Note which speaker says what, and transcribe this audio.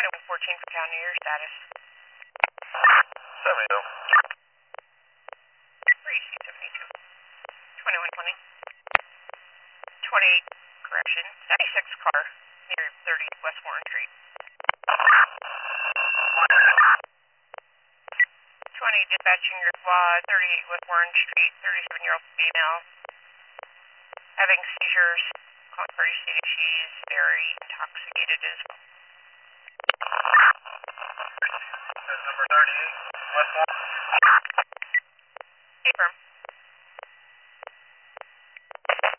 Speaker 1: 2114 for county, your status.
Speaker 2: 70 though.
Speaker 1: 3272. 2120. 28, correction, 96 car near 30 West Warren Street. 20, dispatching your squad, 38 West Warren Street, 37-year-old female, having seizures, calling for stated she's very intoxicated as well.
Speaker 2: Number 38, West Warren.
Speaker 1: Affirm.